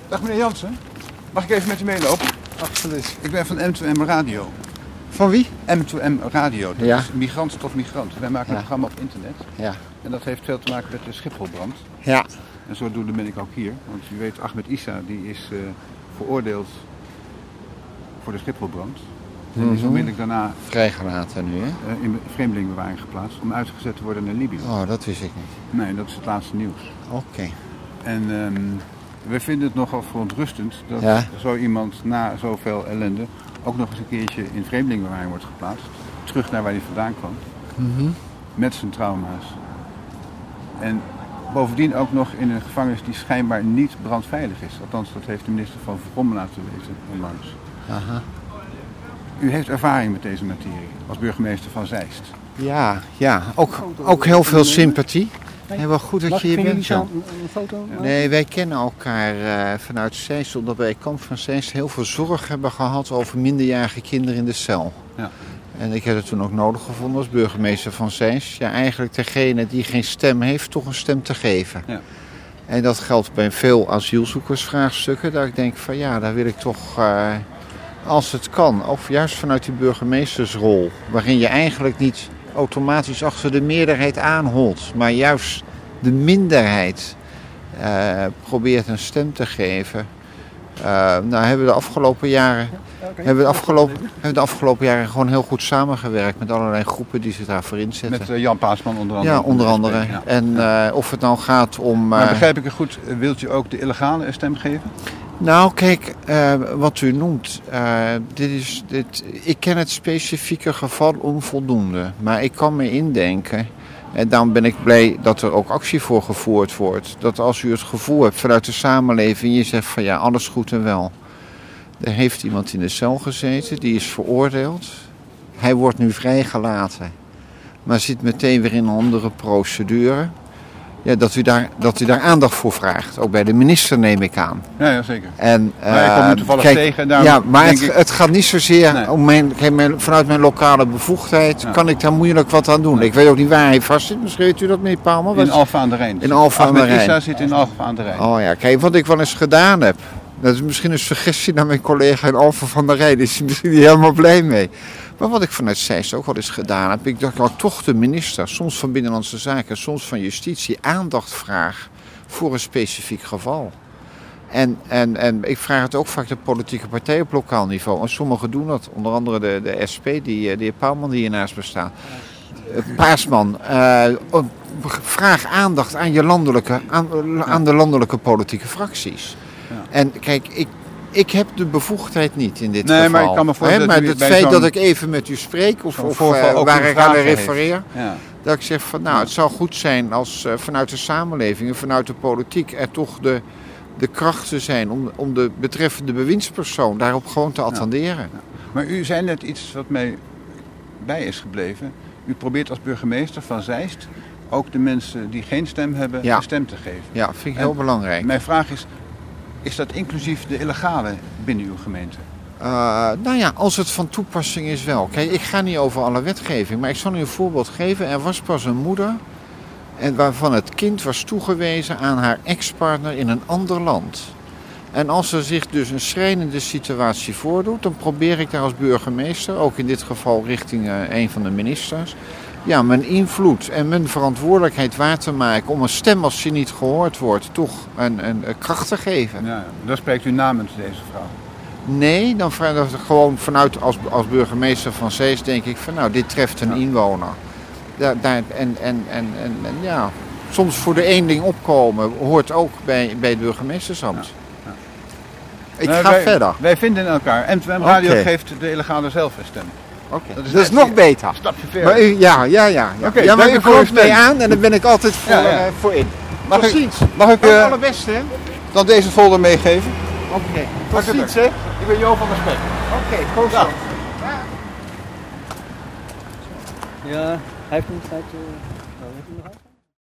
Dag meneer Jansen, mag ik even met u meelopen? Absoluut. Ik ben van M2M Radio. Van wie? M2M Radio, dat Ja. is migrant tot migrant. Wij maken een Ja. programma op internet Ja. en dat heeft veel te maken met de Schipholbrand. Ja. En zodoende ben ik ook hier, want u weet Ahmed Issa die is veroordeeld voor de Schipholbrand. En die is onmiddellijk daarna Vrijgelaten nu, hè? in vreemdelingenbewaring geplaatst om uitgezet te worden naar Libië. Oh, dat wist ik niet. Nee, dat is het laatste nieuws. Oké. En we vinden het nogal verontrustend dat Ja. zo iemand na zoveel ellende ook nog eens een keertje in vreemdelingenbewaring wordt geplaatst. Terug naar waar hij vandaan kwam. Met zijn trauma's. En bovendien ook nog in een gevangenis die schijnbaar niet brandveilig is. Althans, dat heeft de minister van Vrom laten weten onlangs. Aha. U heeft ervaring met deze materie als burgemeester van Zeist. Ja, ja. Ook heel veel sympathie. Heel wel goed dat je hier bent. Jan. Een foto? Nee, wij kennen elkaar vanuit Zeist, omdat wij kamp van Zeist heel veel zorg hebben gehad over minderjarige kinderen in de cel. Ja. En ik heb het toen ook nodig gevonden als burgemeester van Zeist. Ja, eigenlijk degene die geen stem heeft, toch een stem te geven. Ja. En dat geldt bij veel asielzoekersvraagstukken. Dat ik denk van ja, daar wil ik toch, als het kan, ook juist vanuit die burgemeestersrol. Waarin je eigenlijk niet automatisch achter de meerderheid aanholt. Maar juist de minderheid probeert een stem te geven. Nou hebben we de afgelopen jaren... Hebben we de afgelopen jaren gewoon heel goed samengewerkt met allerlei groepen die zich daarvoor inzetten. Met Jan Paasman onder andere. Ja, onder andere. Ja. En of het nou gaat om... Maar begrijp ik het goed, wilt u ook de illegale een stem geven? Nou, kijk, wat u noemt, ik ken het specifieke geval onvoldoende. Maar ik kan me indenken, en daarom ben ik blij dat er ook actie voor gevoerd wordt. Dat als u het gevoel hebt vanuit de samenleving, je zegt van ja, alles goed en wel. Er heeft iemand in de cel gezeten, die is veroordeeld. Hij wordt nu vrijgelaten, maar zit meteen weer in een andere procedure. Ja, dat u daar aandacht voor vraagt. Ook bij de minister neem ik aan. Ja, zeker. En, maar ik kom nu toevallig tegen. En daarom ja, maar denk het gaat niet zozeer om vanuit mijn lokale bevoegdheid kan ik daar moeilijk wat aan doen. Nee. Ik weet ook niet waar hij vast zit. Misschien weet u dat, meneer Palmer. In Alphen aan de Rijn. In Alphen aan de Rijn. Issa zit in Alphen aan de Rijn. Oh ja, kijk, wat ik wel eens gedaan heb. Dat is misschien een suggestie naar mijn collega in Alphen aan de Rijn. Daar is hij misschien niet helemaal blij mee. Maar wat ik vanuit Zeist ook wel eens gedaan heb, ik dacht dat ik toch de minister, soms van Binnenlandse Zaken, soms van Justitie, aandacht vraag voor een specifiek geval. En ik vraag het ook vaak de politieke partij op lokaal niveau. En sommigen doen dat, onder andere de SP, de heer Pauwman die hiernaast me staat. Paasman, vraag aandacht aan, aan de landelijke politieke fracties. Ja. En kijk, ik heb de bevoegdheid niet in dit geval. Maar ik kan me voorstellen maar het feit dat ik even met u spreek of waar ik aan refereer, dat ik zeg van nou, het zou goed zijn als vanuit de samenleving en vanuit de politiek er toch de krachten zijn om de betreffende bewindspersoon daarop gewoon te attenderen. Ja. Maar u zei net iets wat mij bij is gebleven. U probeert als burgemeester van Zeist ook de mensen die geen stem hebben een stem te geven. Ja, vind ik heel belangrijk. Mijn vraag is dat inclusief de illegale binnen uw gemeente? Nou ja, als het van toepassing is wel. Kijk, ik ga niet over alle wetgeving, maar ik zal u een voorbeeld geven. Er was pas een moeder waarvan het kind was toegewezen aan haar ex-partner in een ander land. En als er zich dus een schrijnende situatie voordoet, dan probeer ik daar als burgemeester, ook in dit geval richting een van de ministers, ja, mijn invloed en mijn verantwoordelijkheid waar te maken om een stem als die niet gehoord wordt, toch een kracht te geven. Ja, dan spreekt u namens deze vrouw. Nee, dan gewoon vanuit als burgemeester van Zeist denk ik van nou, dit treft een inwoner. Ja, soms voor de één ding opkomen hoort ook bij het burgemeestersambt. Ja. Ik ga verder. Wij vinden elkaar. M2M Radio geeft de illegale zelf een stem. Okay. Dat is nog beter. Stapje verder. Maar ja, maar u komt mee aan en daar ben ik altijd voor in. Mag ik het allerbeste, hè? Dan deze folder meegeven? Oké. Tot ziens, hè? Ik ben Jo van der Spek. Oké, goed zo. Ja, hij heeft niet uit...